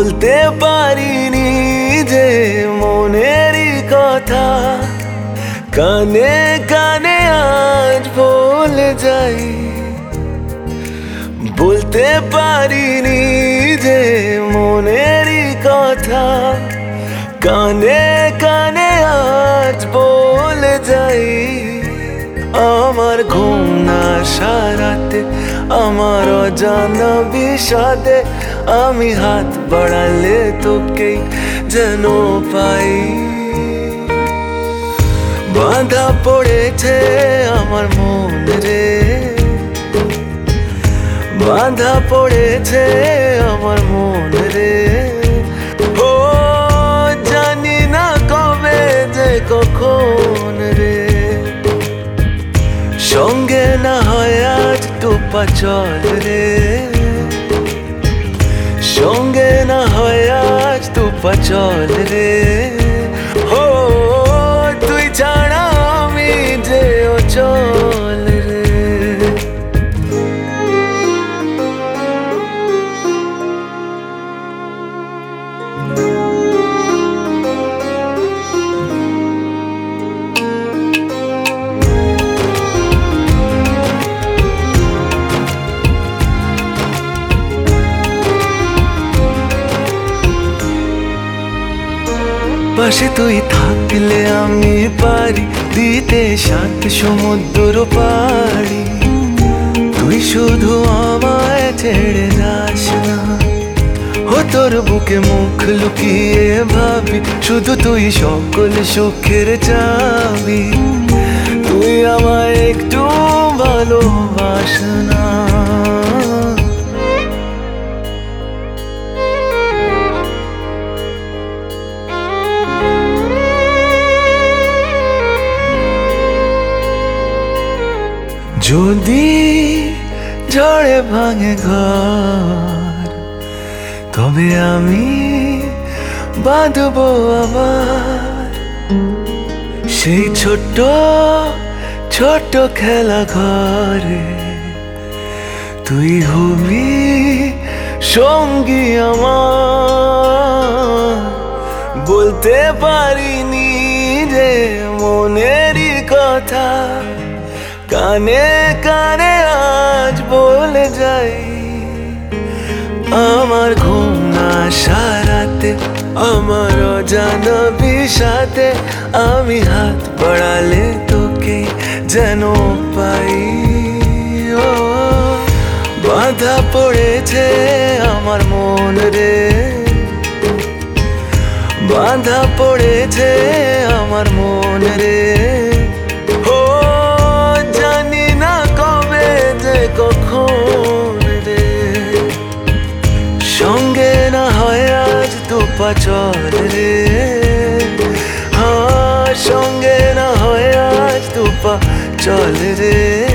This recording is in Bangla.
বলতে পারিনি যে মনেরই কথা, কানে কানে আজ বলে যাই। বলতে পারিনি যে মনেরই কথা, কানে কানে আজ বলে যাই। আমার ঘুম না সারাতে, আমার অজানা বিষাদে, আমি হাত বাড়ালে তোকেই যেন পাই। বাঁধা পড়েছে আমার মন রে, বাঁধা পড়েছে আমার মন রে। ও জানি না কবে যে কখন রে, সঙ্গে না হয় আজ তোপা চল রে, সঙ্গে না হয় আজ তোপা চল রে। ও তুই ছাড়া আমি যে অচল রে। পাশে তুই থাকলে আমি পারি দিতে 7 সমুদ্র পাড়ি। তুই শুধু আমায় ছেড়ে যাস না, ও তোর বুকে মুখ লুকিয়ে ভাবি, শুধু তুই সকল সুখের চাবি। তুই আমায় একটু ভালোবাস না। যদি ঝড়ে ভাঙে ঘর, তবে আমি বাঁধবো আবার সেই ছোট্ট ছোট্ট খেলা ঘরে। তুই হবি সঙ্গী আমার। বলতে পারিনি রে মনেরই কথা, কানে কানে আজ বলে যাই। আমার ঘুম না সারাতে, আমার অজানা বিষাদে, আমি হাত বাড়ালে তোকে যেন পাই। ও বাঁধা পড়েছে আমার মন রে, বাঁধা পড়েছে আমার মন রে। কখন রে, সঙ্গে না হয় আজ তোপা চল রে। হ্যাঁ, সঙ্গে না হয় আজ তোপা চল রে।